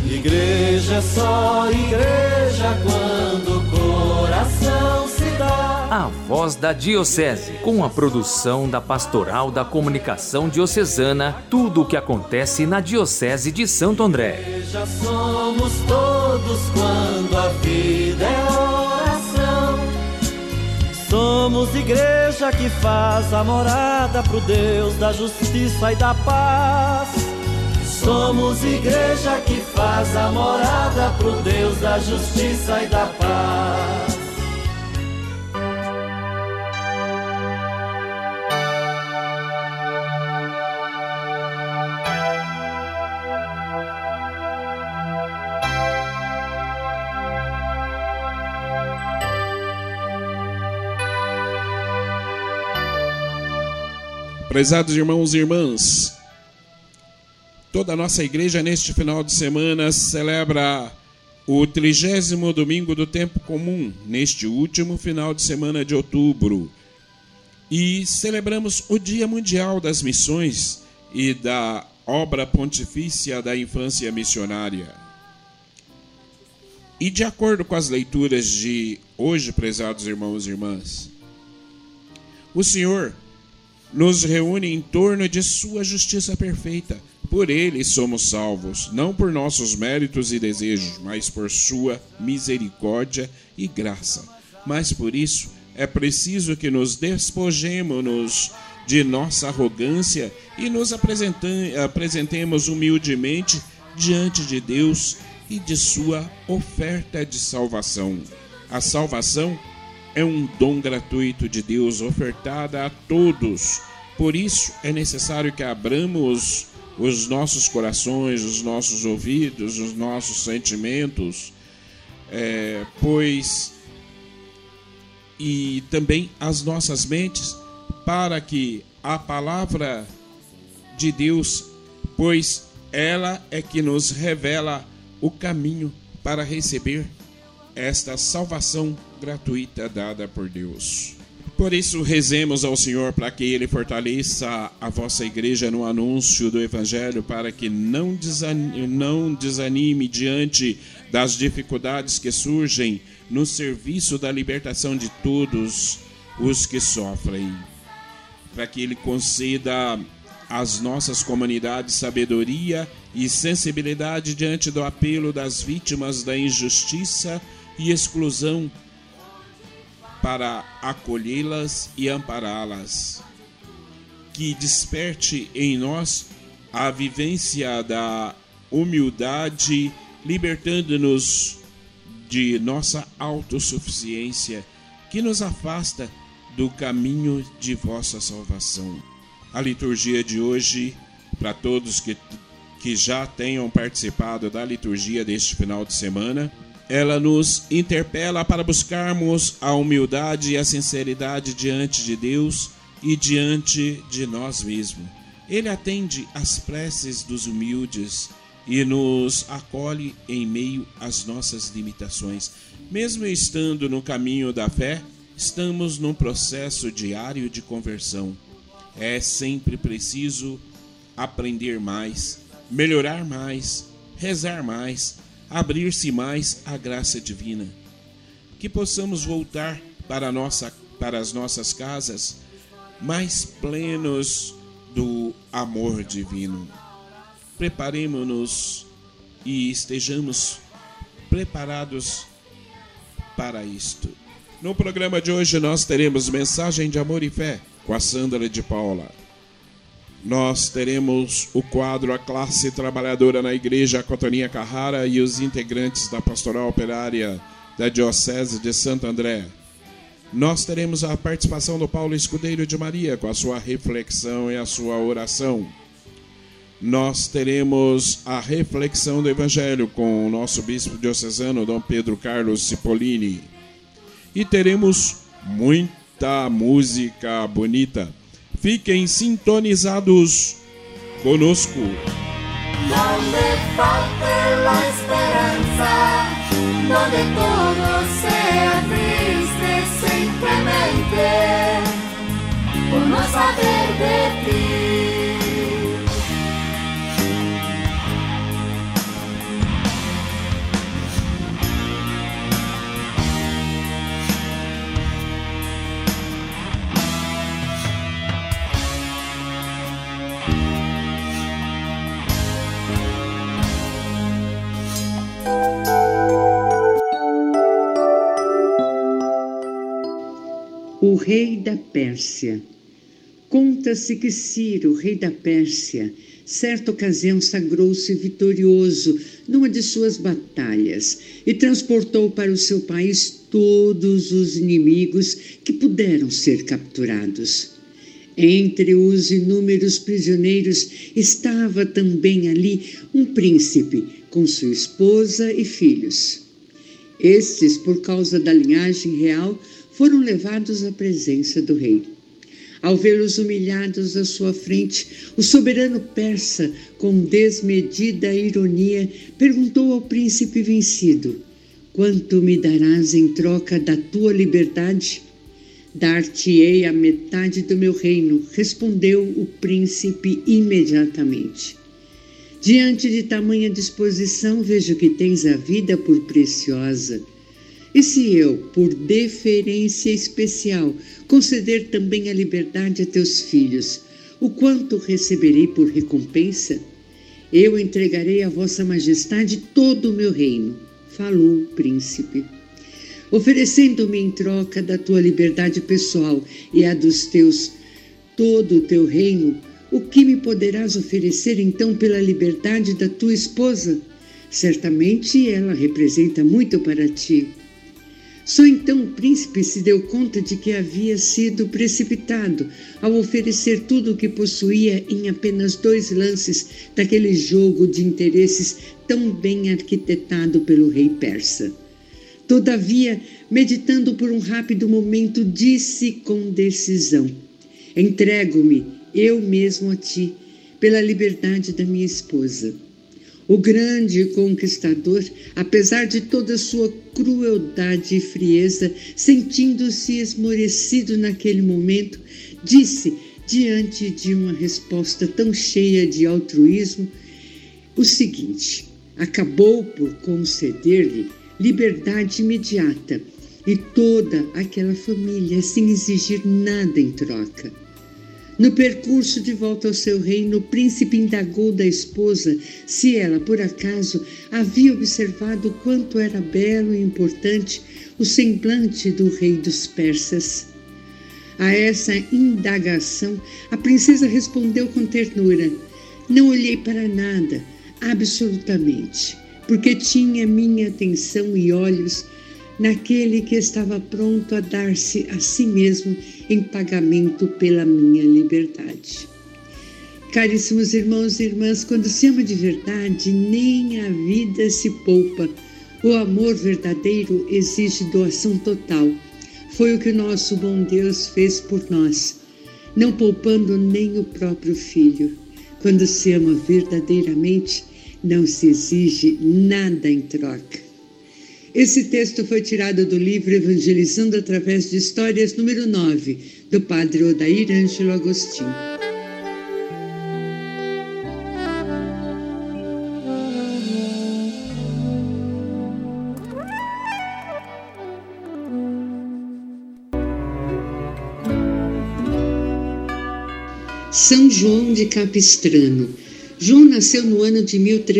Igreja é só igreja quando o coração se dá. A Voz da Diocese, com a produção da Pastoral da Comunicação Diocesana, tudo o que acontece na Diocese de Santo André. Igreja somos todos quando a vida é oração. Somos igreja que faz a morada pro Deus da justiça e da paz. Somos igreja que faz a morada pro Deus da justiça e da paz. Prezados irmãos e irmãs, toda a nossa igreja neste final de semana celebra o 30º domingo do tempo comum, neste último final de semana de outubro. E celebramos o Dia Mundial das Missões e da Obra Pontifícia da Infância Missionária. E de acordo com as leituras de hoje, prezados irmãos e irmãs, o Senhor nos reúne em torno de sua justiça perfeita. Por ele somos salvos, não por nossos méritos e desejos, mas por sua misericórdia e graça. Mas por isso é preciso que nos despojemos de nossa arrogância e nos apresentemos humildemente diante de Deus e de sua oferta de salvação. A salvação é um dom gratuito de Deus ofertada a todos. Por isso é necessário que abramos os nossos corações, os nossos ouvidos, os nossos sentimentos, e também as nossas mentes, para que a palavra de Deus, pois ela é que nos revela o caminho para receber esta salvação gratuita dada por Deus. Por isso, rezemos ao Senhor para que Ele fortaleça a vossa igreja no anúncio do Evangelho, para que não desanime diante das dificuldades que surgem no serviço da libertação de todos os que sofrem. Para que Ele conceda às nossas comunidades sabedoria e sensibilidade diante do apelo das vítimas da injustiça e exclusão, para acolhê-las e ampará-las. Que desperte em nós a vivência da humildade, libertando-nos de nossa autossuficiência, que nos afasta do caminho de vossa salvação. A liturgia de hoje, para todos que já tenham participado da liturgia deste final de semana, ela nos interpela para buscarmos a humildade e a sinceridade diante de Deus e diante de nós mesmos. Ele atende às preces dos humildes e nos acolhe em meio às nossas limitações. Mesmo estando no caminho da fé, estamos num processo diário de conversão. É sempre preciso aprender mais, melhorar mais, rezar mais, abrir-se mais à graça divina. Que possamos voltar para as nossas casas mais plenos do amor divino. Preparemo-nos e estejamos preparados para isto. No programa de hoje nós teremos Mensagem de Amor e Fé com a Sandra de Paula. Nós teremos o quadro A Classe Trabalhadora na Igreja Cotoninha Carrara e os integrantes da Pastoral Operária da Diocese de Santo André. Nós teremos a participação do Paulo Escudeiro de Maria com a sua reflexão e a sua oração. Nós teremos a reflexão do Evangelho com o nosso bispo diocesano, Dom Pedro Carlos Cipollini. E teremos muita música bonita. Fiquem sintonizados conosco. Donde falte la esperanza, donde todo sea triste simplemente por no saber de ti. rei da Pérsia. Conta-se que Ciro, rei da Pérsia, certa ocasião sagrou-se vitorioso numa de suas batalhas e transportou para o seu país todos os inimigos que puderam ser capturados. Entre os inúmeros prisioneiros estava também ali um príncipe com sua esposa e filhos. Estes, por causa da linhagem real, foram levados à presença do rei. Ao vê-los humilhados à sua frente, o soberano persa, com desmedida ironia, perguntou ao príncipe vencido: "Quanto me darás em troca da tua liberdade?" "Dar-te-ei a metade do meu reino", respondeu o príncipe imediatamente. "Diante de tamanha disposição, vejo que tens a vida por preciosa. E se eu, por deferência especial, conceder também a liberdade a teus filhos, o quanto receberei por recompensa? Eu entregarei a vossa majestade todo o meu reino", falou o príncipe. "Oferecendo-me em troca da tua liberdade pessoal e a dos teus todo o teu reino, o que me poderás oferecer então pela liberdade da tua esposa? Certamente ela representa muito para ti." Só então o príncipe se deu conta de que havia sido precipitado ao oferecer tudo o que possuía em apenas 2 lances daquele jogo de interesses tão bem arquitetado pelo rei persa. Todavia, meditando por um rápido momento, disse com decisão: "Entrego-me eu mesmo a ti, pela liberdade da minha esposa." O grande conquistador, apesar de toda sua crueldade e frieza, sentindo-se esmorecido naquele momento, disse, diante de uma resposta tão cheia de altruísmo, o seguinte: acabou por conceder-lhe liberdade imediata e toda aquela família sem exigir nada em troca. No percurso de volta ao seu reino, o príncipe indagou da esposa se ela, por acaso, havia observado quanto era belo e importante o semblante do rei dos persas. A essa indagação, a princesa respondeu com ternura: "Não olhei para nada, absolutamente, porque tinha minha atenção e olhos naquele que estava pronto a dar-se a si mesmo em pagamento pela minha liberdade." Caríssimos irmãos e irmãs, quando se ama de verdade, nem a vida se poupa. O amor verdadeiro exige doação total. Foi o que o nosso bom Deus fez por nós, não poupando nem o próprio Filho. Quando se ama verdadeiramente, não se exige nada em troca. Esse texto foi tirado do livro Evangelizando através de Histórias, número 9, do padre Odair Ângelo Agostinho. São João de Capistrano. João nasceu no ano de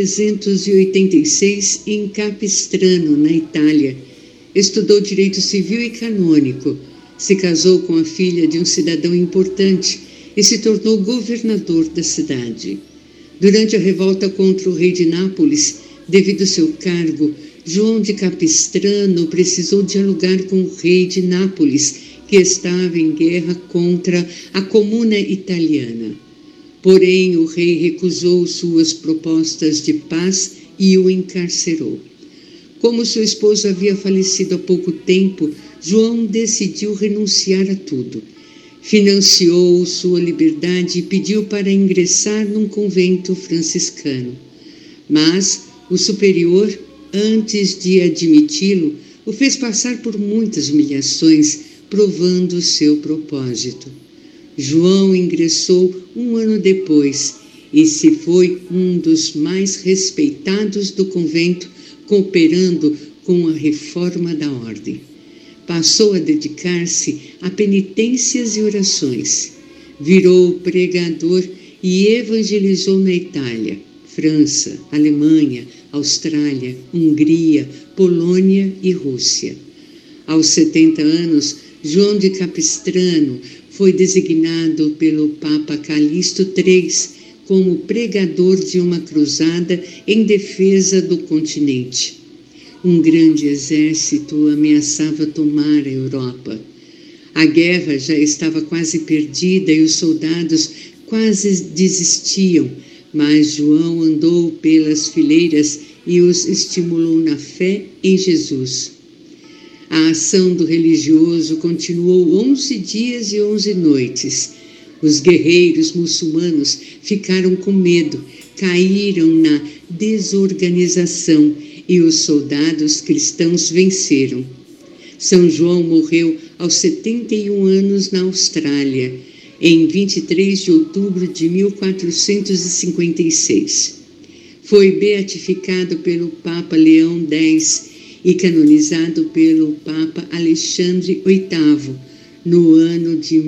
1386 em Capistrano, na Itália. Estudou direito civil e canônico. Se casou com a filha de um cidadão importante e se tornou governador da cidade. Durante a revolta contra o rei de Nápoles, devido ao seu cargo, João de Capistrano precisou dialogar com o rei de Nápoles, que estava em guerra contra a Comuna Italiana. Porém, o rei recusou suas propostas de paz e o encarcerou. Como sua esposa havia falecido há pouco tempo, João decidiu renunciar a tudo. Financiou sua liberdade e pediu para ingressar num convento franciscano. Mas o superior, antes de admiti-lo, o fez passar por muitas humilhações, provando seu propósito. João ingressou 1 ano depois e se foi um dos mais respeitados do convento, cooperando com a reforma da ordem. Passou a dedicar-se a penitências e orações. Virou pregador e evangelizou na Itália, França, Alemanha, Austrália, Hungria, Polônia e Rússia. Aos 70 anos, João de Capistrano foi designado pelo Papa Calixto III como pregador de uma cruzada em defesa do continente. Um grande exército ameaçava tomar a Europa. A guerra já estava quase perdida e os soldados quase desistiam, mas João andou pelas fileiras e os estimulou na fé em Jesus. A ação do religioso continuou 11 dias e 11 noites. Os guerreiros muçulmanos ficaram com medo, caíram na desorganização e os soldados cristãos venceram. São João morreu aos 71 anos na Austrália, em 23 de outubro de 1456. Foi beatificado pelo Papa Leão X e canonizado pelo Papa Alexandre VIII no ano de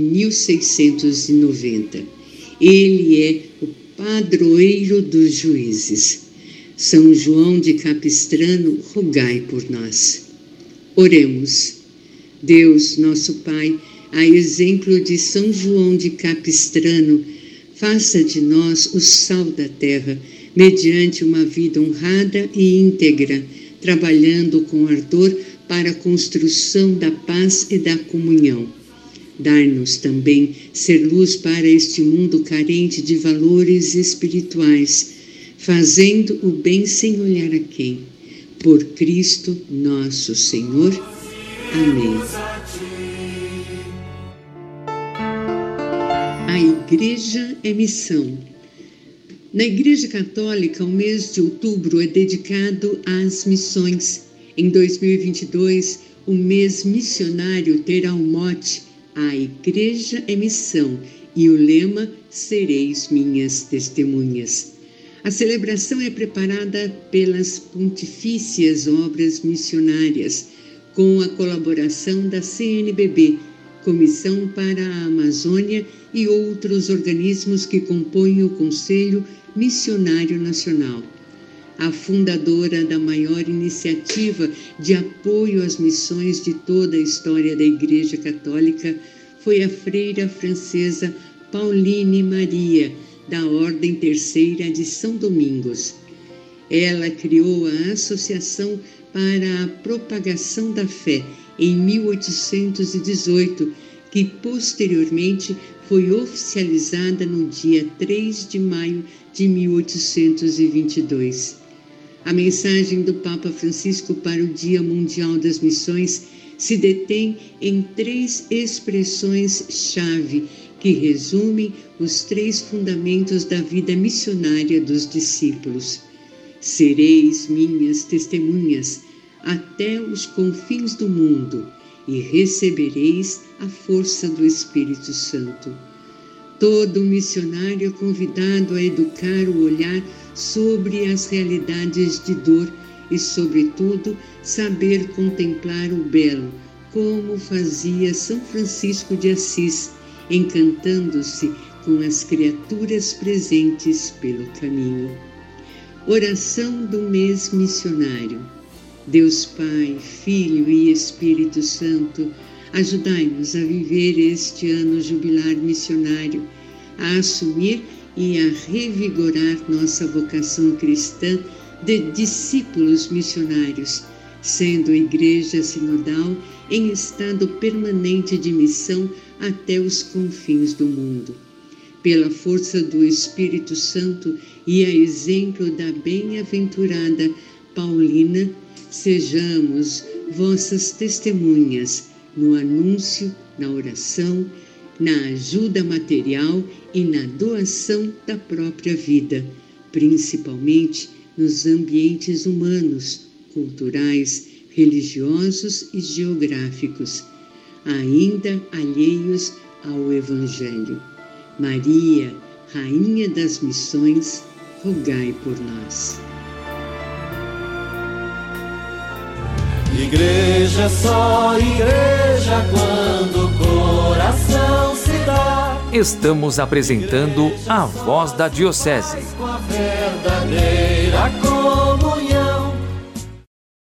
1690. Ele é o padroeiro dos juízes. São João de Capistrano, rogai por nós. Oremos. Deus, nosso Pai, a exemplo de São João de Capistrano, faça de nós o sal da terra, mediante uma vida honrada e íntegra, trabalhando com ardor para a construção da paz e da comunhão. Dar-nos também ser luz para este mundo carente de valores espirituais, fazendo o bem sem olhar a quem. Por Cristo nosso Senhor. Amém. A Igreja é missão. Na Igreja Católica, o mês de outubro é dedicado às missões. Em 2022, o mês missionário terá o mote A Igreja é Missão e o lema Sereis Minhas Testemunhas. A celebração é preparada pelas Pontifícias Obras Missionárias, com a colaboração da CNBB, Comissão para a Amazônia e outros organismos que compõem o Conselho Missionário Nacional. A fundadora da maior iniciativa de apoio às missões de toda a história da Igreja Católica foi a freira francesa Pauline Maria, da Ordem Terceira de São Domingos. Ela criou a Associação para a Propagação da Fé em 1818, que posteriormente foi oficializada no dia 3 de maio de 1822. A mensagem do Papa Francisco para o Dia Mundial das Missões se detém em 3 expressões-chave que resumem os 3 fundamentos da vida missionária dos discípulos. Sereis minhas testemunhas até os confins do mundo e recebereis a força do Espírito Santo. Todo missionário é convidado a educar o olhar sobre as realidades de dor e, sobretudo, saber contemplar o belo, como fazia São Francisco de Assis, encantando-se com as criaturas presentes pelo caminho. Oração do mês missionário. Deus Pai, Filho e Espírito Santo, ajudai-nos a viver este ano jubilar missionário, a assumir e a revigorar nossa vocação cristã de discípulos missionários, sendo Igreja Sinodal em estado permanente de missão até os confins do mundo. Pela força do Espírito Santo e a exemplo da bem-aventurada Paulina, sejamos vossas testemunhas no anúncio, na oração, na ajuda material e na doação da própria vida, principalmente nos ambientes humanos, culturais, religiosos e geográficos, ainda alheios ao Evangelho. Maria, Rainha das Missões, rogai por nós. Igreja é só igreja quando o coração se dá. Estamos apresentando a Voz da Diocese. Com a verdadeira